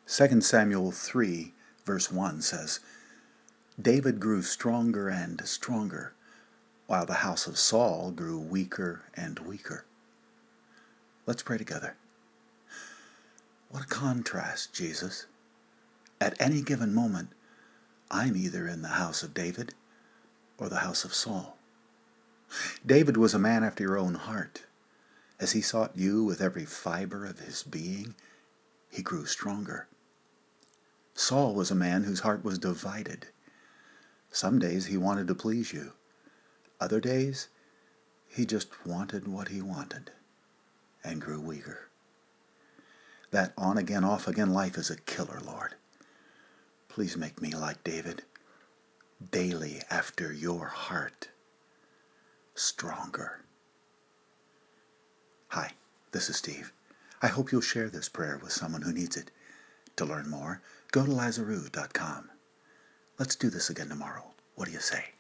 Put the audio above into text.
2 Samuel 3, verse 1 says, David grew stronger and stronger, while the house of Saul grew weaker and weaker. Let's pray together. What a contrast, Jesus. At any given moment, I'm either in the house of David or the house of Saul. David was a man after your own heart. As he sought you with every fiber of his being, he grew stronger. Saul was a man whose heart was divided. Some days he wanted to please you. Other days, he just wanted what he wanted and grew weaker. That on-again, off-again life is a killer, Lord. Please make me like David, daily after your heart, stronger. Hi, this is Steve. I hope you'll share this prayer with someone who needs it. To learn more, go to Lazaroo.com. Let's do this again tomorrow. What do you say?